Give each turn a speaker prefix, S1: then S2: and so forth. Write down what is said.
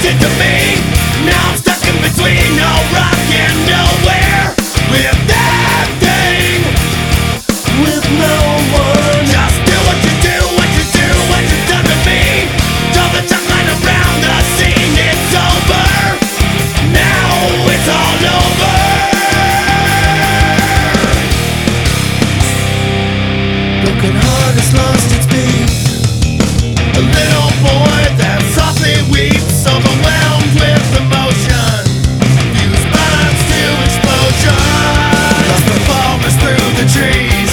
S1: did to me. Now I'm stuck in between no rock and nowhere, with nothing, with no one. Just do what you do, what you do, what you've done to me. Throw the chocolate around the scene, it's over. Now it's all over. Broken heart has lost its beat. A little boy that softly weeps, overwhelmed with emotion, fused buds to explosion. Lost performers through the trees.